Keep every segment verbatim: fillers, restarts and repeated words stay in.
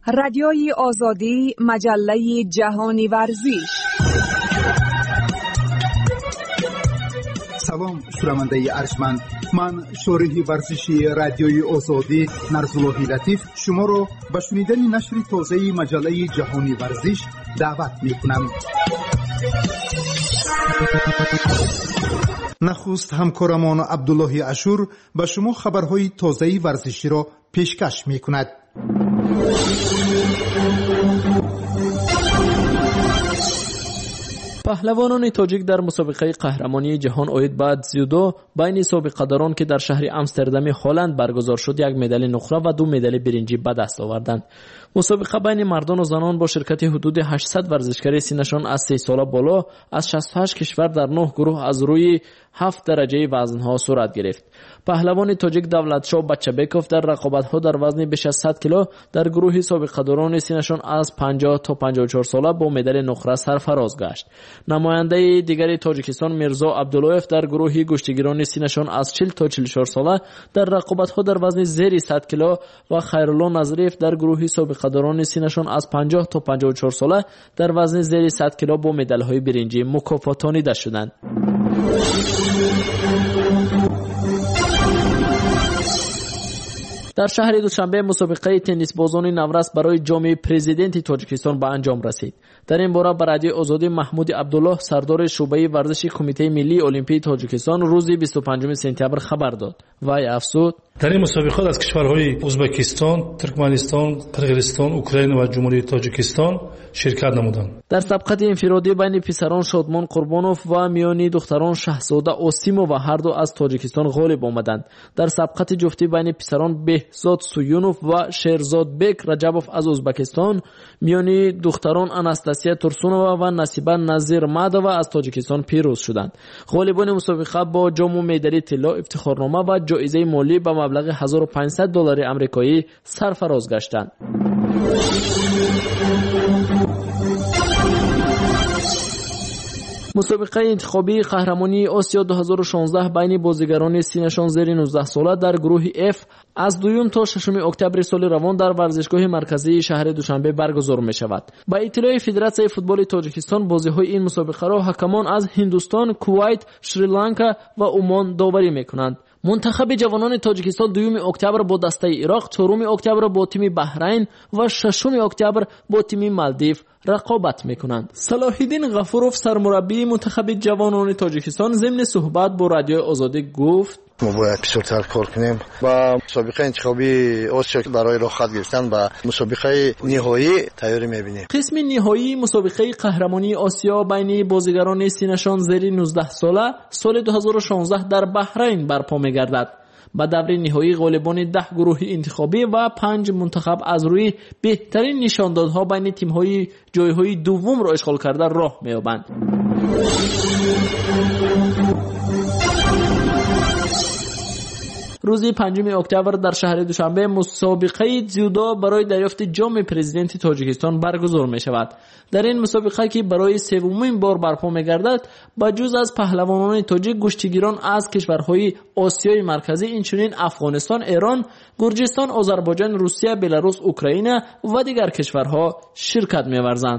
رادیوی آزادی، مجله جهانی ورزش. سلام شنونده ارجمند، من شارح ورزشی رادیوی آزادی نرزاللهی لطیف شما را به شنیدن نشر تازه مجله جهانی ورزش دعوت می‌کنم. نخست همکارمان عبدالله اشور به شما خبرهای تازه ورزشی را پیشکش می‌کند. پهلوانان تاجیک در مسابقه قهرمانی جهان اوید بعد زیودو بین سابقه‌داران که در شهر امستردام هلند برگزار شد یک مدال نقره و دو مدال برنجی به دست آوردند. مسابقه بین مردان و زنان با شرکت حدود هشتصد ورزشکار سینشان از سه ساله بالا از شصت و هشت کشور در نه گروه از روی هفت درجه وزن‌ها صورت گرفت. پهلوان تاجیک دولتشاه بچه‌بکوف در رقابت‌ها در وزن بیش از صد کیلو در گروه سابقه‌داران سینشان از پنجاه تا پنجاه و چهار ساله با مدال نقره سرفراز گشت. نماینده دیگری تاجیکستان میرزا عبداللهیف در گروه گشتیگیران سینشان از چهل تا چهل و چهار ساله در رقابت‌ها در وزن زیر صد کیلو و خیرالله نظریف در گروه سابقه‌داران سینشان از پنجاه تا پنجاه و چهار ساله در وزن زیر صد کیلو با مدال‌های برنجی مکافاتانیده شدند. در شهر دوشنبه مسابقه تنیس بازان نورس برای جام پرزیدنت تاجیکستان به انجام رسید. در این باره به رادیو آزادی محمود عبدالله سردار شعبه ورزش کمیته ملی المپی تاجیکستان روز بیست و پنجم سپتامبر خبر داد. وی افزود: در این مسابقات از کشورهای ازبکستان، ترکمنستان، قرقیزستان، اوکراین و جمهوری تاجیکستان شرکت نمودند. در سبقت انفرادی بین پسران شادمان قربانوف و میانی دختران شهزاده اوسیمو و هر دو از تاجیکستان غالب آمدند. در سبقت جفتی بین پسران بهزاد سویونوف و شیرزاد بک رجبوف از ازبکستان، میانی دختران اناستاسیا تورسونова و نصیبه نظیر مادووا از تاجیکستان پیروز شدند. غالبان مسابقه با جام و مدال طلا، افتخارنامه و جایزه مالی به مبلغ هزار و پانصد دلار آمریکایی سرفراز گشتند. مسابقه انتخابی قهرمانی آسیا دو هزار و شانزده بین بازیگران سینشان زیر نوزده ساله در گروه F از دوم تا ششم اکتبر سال روان در ورزشگاه مرکزی شهر دوشنبه برگزار می شود. با اطلاع فدراسیون فوتبال تاجیکستان بازی‌های این مسابقه را حکمان از هندوستان، کویت، شریلانکا و عمان داوری می کنند. منتخب جوانان تاجیکستان دوم اکتبر با دسته عراق، چهارم اکتبر با تیم بحرین و ششم اکتبر با تیم مالدیو رقابت میکنند. صلاح الدین غفورов سرمربی منتخب جوانان تاجیکستان ضمن صحبت با رادیو آزادی گفت: ما باید بسیارتر کار کنیم با مسابقه انتخابی آسیا برای راه خط گرفتن و مسابقه نهایی تیاری میبینیم. قسم نهایی مسابقه قهرمانی آسیا بین بازیگران سینشان زیر نوزده ساله سال دو هزار و شانزده در بحرین برپا میگردد. با دور نهایی غالبان ده گروه انتخابی و پنج منتخب از روی بهترین نشاندادها بین تیم‌های جایهای دوم را اشغال کرده راه می‌یابند. روز پنجم اکتبر در شهر دوشنبه مسابقه زیودو برای دریافت جام پرزیدنت تاجیکستان برگزار می شود. در این مسابقه که برای سومین بار برپا می گردد، با جز از پهلوانان تاجیک گشتیگیران از کشورهای آسیای مرکزی اینچنین افغانستان، ایران، گرجستان، آذربایجان، روسیه، بلاروس، اوکراین و دیگر کشورها شرکت می ورزند.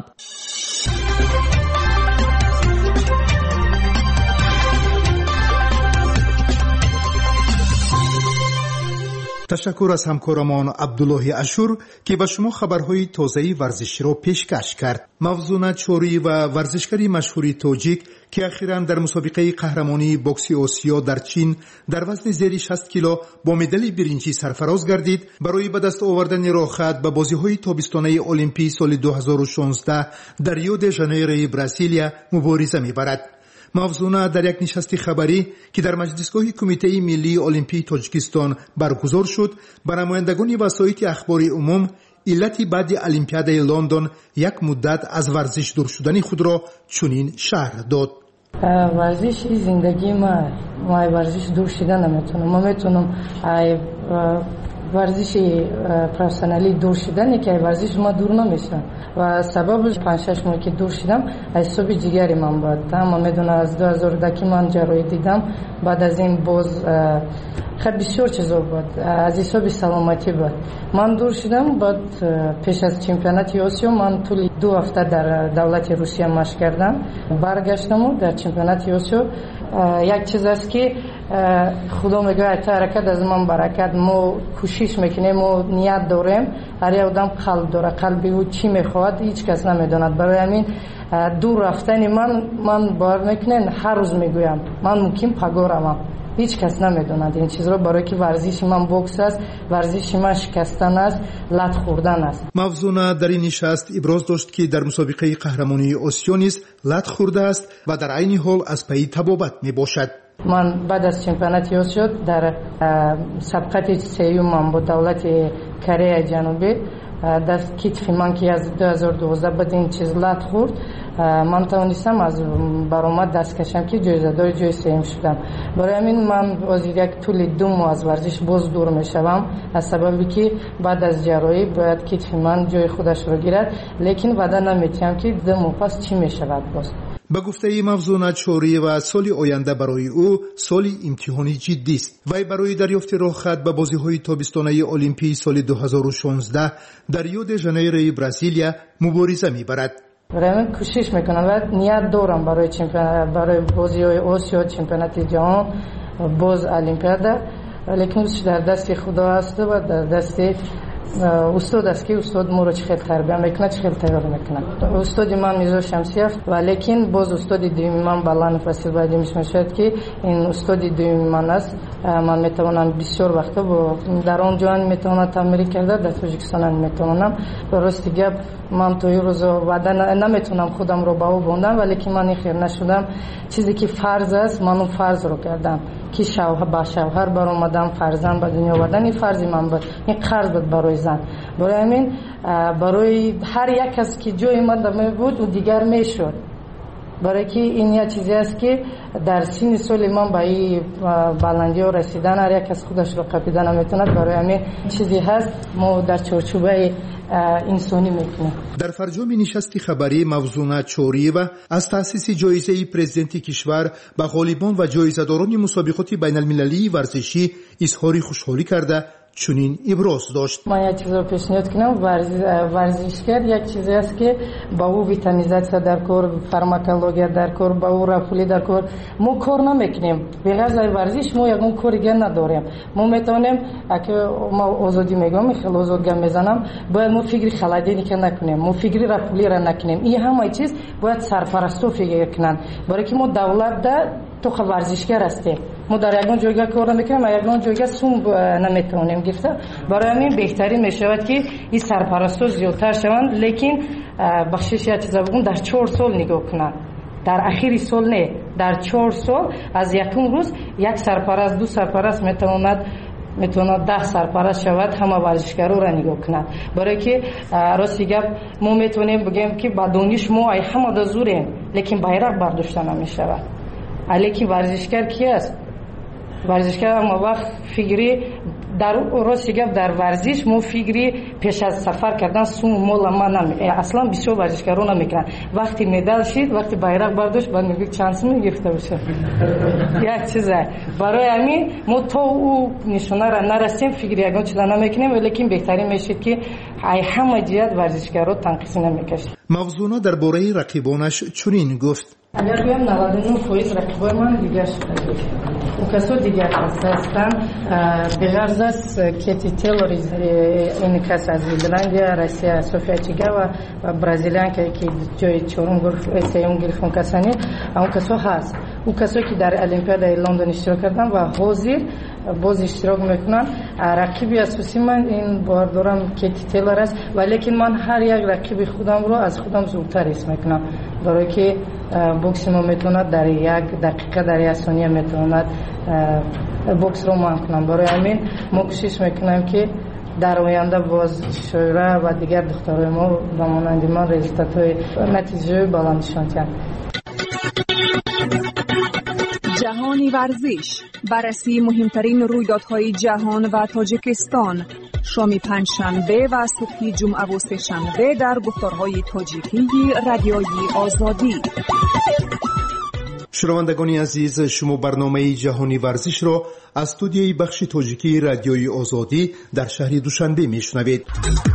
تشکر از همکارمان عبدالله اشور که به شما خبرهای تازه ورزشی را پیشکش کرد. موضوع چوری و ورزشکاری مشهوری تاجیک که اخیراً در مسابقه قهرمانی بوکس آسیا در چین در وزن زیر شصت کیلو با مدال برنجی سرفراز گردید، برای به دست آوردن راه خط به بازی‌های تابستانه المپی سال دو هزار و شانزده در ریو د ژانیرو برزیلیا مبارزه می‌برد. موضوع در یک نشست خبری که در مجلسگاه کمیته ملی المپی تاجیکستان برگزار شد، به نمایندگان وسایط اخبار عموم علت بعد المپیاد لندن یک مدت از ورزش دور شدن خود را چنین شرح داد: ورزش زندگی ما، ما ورزش دور شدن نمیتونم. ما میتونم ورزش پروفسیونالی دور شدن که ورزش ما دور نمیشه و سببش پنج شش ماه که دور شدم حساب جگری من بود. تمام میدونه از دو هزار و ده که من جراحی دیدم، بعد از این باز خیلی بسیار چیزا بود، از حساب سلامتی بود. من دور شدم، بعد پیش از چمپیونات آسیا من طول دو هفته در دولت روسیه مشق کردم، برگشتم و در چمپیونات آسیا یک چیز است که خدا میگه تا حرکت از من برکت، ما کوشش میکنیم و نیت داریم، هر یک آدم قلب داره، قلبی او چی میخواد هیچ کس نمیداند. برای همین دور رفتن من من باور میکنین هر روز میگویم من ممکن پگورم، هیچ کس نمیدوند این چیز رو، برای که ورزش من بوکس است، ورزش من شکستن است، لط خوردن است. موضوع در این نشست ابراز داشت که در مسابقه قهرمانی آسیا نیز لط خورده است و در عین حال از پی تبابت می باشد. من بعد از چمپیونات آسیا در سبقت سیوم من با دولت کره جنوبی دست کتفی من که از دو هزار و دوازده بعد این چیز لط خورد، من توانستم از برآمد دست کشم که جایزه دار جای سوم شدم. برای همین من از یک طول دو ماه از ورزش باز دور میشوم، از سببی که بعد از جراحی باید کتفی من جای خودش رو گیرد، لیکن بعدا نمیتونم که دو ماه پس چی میشود. باز به گفته موضوع چوری و سال آینده برای او سال امتحانی جدی است. وی برای دریافت راهخط به بازی‌های تابستانه المپی سال دو هزار و شانزده در ریو د ژانیرو برزیلیا مبارزه می‌برد. برای من کوشش میکنم و نیت دارم برای چمپیون برای بازی‌های آسیا، چمپیونات جهان، باز المپیاد، لیکن در دست خدا است و در دست استاد است که استاد ما رو چه تربیت میکنه، چه تیار میکنه. استاد من میزو شمسیه و لیکن باز استاد دوم من بالان فصل بعد میشه که این استاد دوم من است. من میتونم بسیار وقتا با در اون جهان میتونم تمرین کرده، در تاجیکستان میتونم. درسته گپ من توی روز بعد نمیتونم خودم رو با او بوندم، ولی که من خیر نشدم. چیزی که فرض است من اون فرض رو کردم که شوهر با شوهر برآمدم، فرزند به دنیا آوردن، این فرضی من بود، این قرض بود برای زن. برای همین برای هر یک کس که جای من بود و دیگر میشد، برای که این یه چیزی است که در سین سال من به این بلندی ها رسیدن هر یک کس خودش رو قپیدن نمیتوند. برای همین چیزی هست ما در چارچوبه انسانی میکنیم. در فرجام نشست خبری موضوع چوری و از تأسیس جایزه پرزیدنت کشور به غالبان و جایزه‌داران مسابقات بین المللی ورزشی اظهار خوشحالی کرده چنین ابراز داشت. من یک چیز رو پیشنهاد کنم، ورزشگر یک چیزی است که با او ویتامینیزاسیا در کار، فارماکولوژی در کار، با او رفولی در کار، ما کار نمیکنیم. بغیر از ورزش ما یگان کاری دیگه نداریم. ما میتونیم اگه ما آزادی میگم، خیلی آزاد گم میزنم، باید ما فکری خلادی که نکنیم، ما فکری رفولی را نکنیم. این همه چیز باید سرپرستو فکر کنن، برای که ما دولت ده تو خب ورزشگر هستیم، ما در یگان جایگاه کار نمیکنیم و یگان جایگاه سوم نمیتونیم گرفته. برای همین بهتری میشود که این سرپرستو زیادتر شوند، لیکن بخشش یک چیزا بگم، در چهار سال نگاه کنن، در اخیر سال نه، در چهار سال از یکم روز یک سرپرست، دو سرپرست میتواند میتواند ده سرپرست شود، همه ورزشکارا را نگاه کنند. برای که راستی گپ ما میتونیم بگیم که با دانش ما ای همه دا زوریم، لیکن بیرق برداشته نمیشود. لیکن ورزشکار کی است؟ ورزشکار ما وقت فکری در راستی گپ در ورزش مو فکری پیش از سفر کردن سوم مول ما نمی اصلا بسیار ورزشکارا نمیکنن. وقتی مدال شید، وقتی بیرق برداشت، بعد میگه چانس میگرفته باشه. یک چیزه. برای همین ما تو او نشونه را نرسیم، فکری یگان چیزا نمیکنیم، ولیکن بهترین میشه که ای همه جهت ورزشکارا تنقیص نمیکشه. موضوع درباره رقیبانش چنین گفت: اگر بگم نود و نه درصد رقیبای من دیگه شده، اون کسا دیگه هستن بغیر از کیتی تیلور، این کس از ایرلندیا، روسیه، سوفیا چیگا و برزیلیان که جای چهارم گرفت، سوم گرفت، اون کسانی اون کسا هست. اون کسایی که در المپیاد لندن اشتراک کردن و حاضر باز اشتراک میکنن. رقیبی اساسی من این بار دارم کیتی تیلور است، ولی من هر یک رقیب خودم رو از خودم زودتر اسم میکنم، برای که بوکس ما میتوند در یک دقیقه، در یک ثانیه میتوند بوکس رو مان کنم. برای همین ما کوشش میکنم که در آینده باز شوره و دیگر دخترای ما به مانند ما رزultat های نتیجه بلندشان کنند. جهانی ورزش، بررسی مهمترین رویدادهای جهان و تاجیکستان. شام پنجشنبه و صبح جمعه و سه‌شنبه در گفتارهای تاجیکی رادیوی آزادی. شنوندگان عزیز، شما برنامه جهانی ورزش را از استودیوی بخش تاجیکی رادیوی آزادی در شهر دوشنبه میشنوید.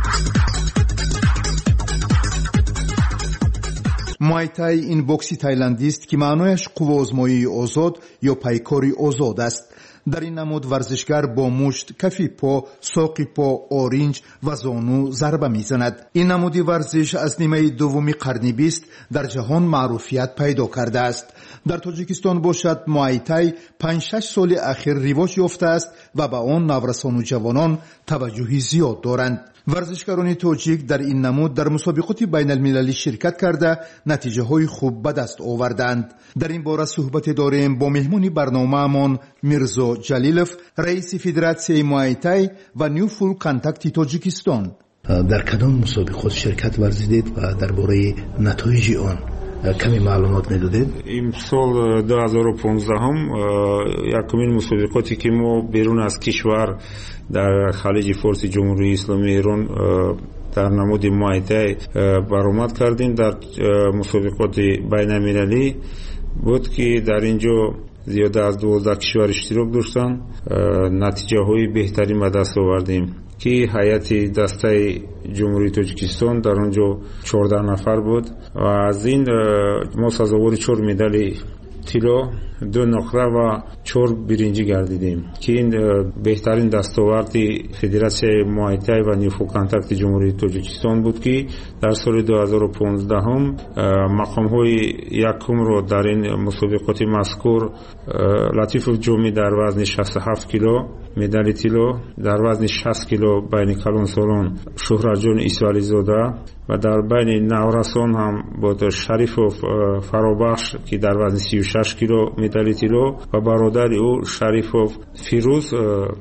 موای تای این بوکسی تایلندی است که معنایش قوه آزمایی آزاد یا پیکاری آزاد است. در این نمود ورزشگر با مشت، کف پا، ساق پا، آرنج و زانو ضربه میزند. این نمودی ورزش از نیمه دوم قرن بیست در جهان معروفیت پیدا کرده است. در تاجیکستان باشد موای تای پنج شش سال اخیر رواج یافته است و به آن نورسان و جوانان توجهی زیاد دارند. ورزشکاران تاجیک در این نمود در مسابقات بین المللی شرکت کرده نتیجه های خوب به دست آوردند. در این باره صحبت داریم با مهمانی برنامه‌مان میرزا جلیلوف، رئیس فدراسیون موای تای و نیو فول کانتاکت تاجیکستان. در کدام مسابقات شرکت ورزیدید و درباره نتایج آن کمی معلومات میدادید؟ امسال دو هزار و پانزده هم یکمین مسابقاتی که ما بیرون از کشور در خلیج فارس جمهوری اسلامی ایران در نمود موای تای برآمد کردیم. در مسابقات بین المللی بود که در اینجا زیاده از دوازده کشور اشتراک داشتند. نتیجه های بهتری به دست آوردیم که هیئت دسته جمهوری تاجیکستان در آنجا چهارده نفر بود و از این ما سزاوار چهار مدال طلا، دو نقره و چهار برنجی گردیدیم که این بهترین دستاورد فدراسیون موای تای و نیو فول کانتاکت جمهوری تاجیکستان بود که در سال دو هزار و پانزده هم مقام های یکم رو در این مسابقات مذکور لطیفوف جومی در وزن شصت و هفت کیلو مدال طلا، در وزن شصت کیلو بین کلان سالان شهرت جان عیسی زاده و در بین نورسان هم بود شریفوف فرابخش که در وزن سی و شش کیلو مدال طلا و برادر او شریفوف فیروز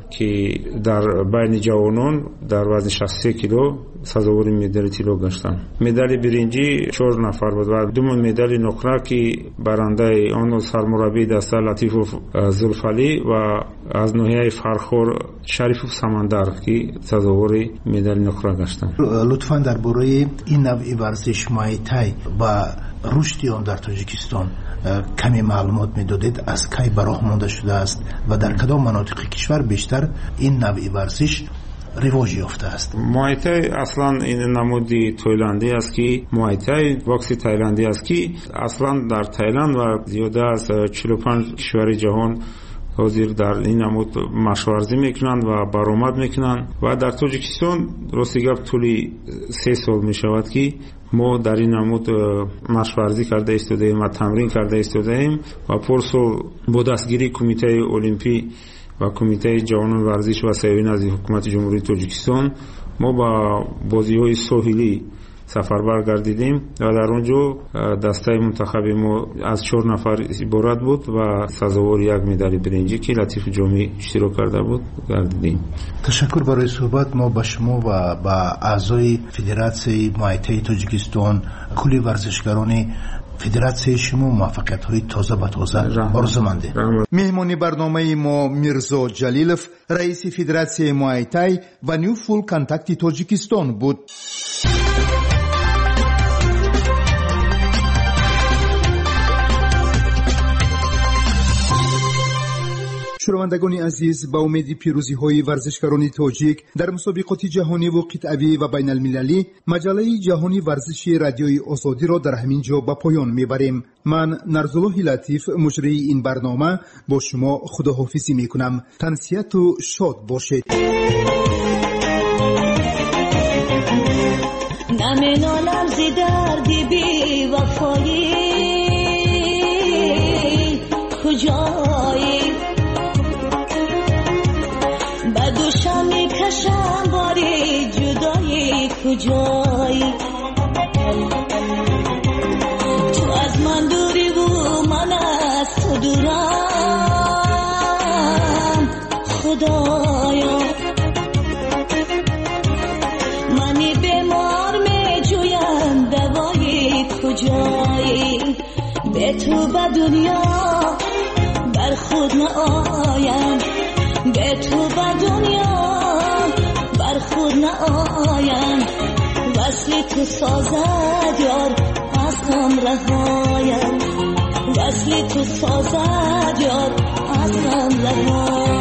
که در بین جوانان در وزن شصت و سه کیلو سزاوار مدال طلا گشتند. مدال برنجی چهار نفر بود و دو مدال نقره که برنده آن سرمربی دسته لطیفوف زلفعلی و از ناحیه فرخور شریفوف سمندر که سزاوار مدال نقره گشتند. لطفاً درباره این نوع ورزش موای تای و رشد آن در تاجیکستان کمی معلومات میدادید؟ از کی براه مانده شده است و در کدام مناطق کشور بیشتر این نوع ورزش رواج یافته است؟ موای تای اصلا این نمودی تایلندی است که موای تای باکس تایلندی است که اصلا در تایلند و زیاده از چهل و پنج کشور جهان حاضر در این نمود مشورزی میکنند و برآمد میکنند و در تاجیکستان راستی گپ طولی سه سال میشود که ما در این نمود مشورزی کرده ایستادیم و تمرین کرده ایستادیم و پرسال با دستگیری کمیته المپی و کمیته جوانان ورزش و سیاحی از حکومت جمهوری تاجیکستان ما با بازی‌های ساحلی سفربر گردیدیم و در اونجا دسته منتخب ما از چهار نفر عبارت بود و سزاوار یک مدال برنجی که لطیف جامی اشتراک کرده بود گردیدیم. تشکر برای صحبت. ما با شما و با اعضای فدراسیون موای تای تاجیکستان، کلی ورزشکاران فدراسیون شما موفقیت های تازه و تازه آرزومندیم. مهمانی برنامه ما میرزا جلیلوف، رئیس فدراسیون موای تای و نیو فول کانتاکت تاجیکستان بود. شنوندگان عزیز، با امید پیروزی های ورزشکاران تاجیک در مسابقات جهانی و قطعی و بین المللی، مجله جهانی ورزشی رادیوی آزادی را در همین جا به پایان میبریم. من نرزالله لطیف، مجری این برنامه، با شما خداحافظی میکنم. تنسیت و شاد باشید. نمینالم زی دردی بی وفایی کجایی بدوشم میکشم باری جدایی کجایی تو از من دوری و من از تو دورم خدایا منی بیمار میجویم دوایی کجایی به تو به دنیا بر خود نآیم به تو به دنیا بر دور نآیم، وصل تو سازد یار از غم رهایم، وصل تو سازد یار از غم رهایم.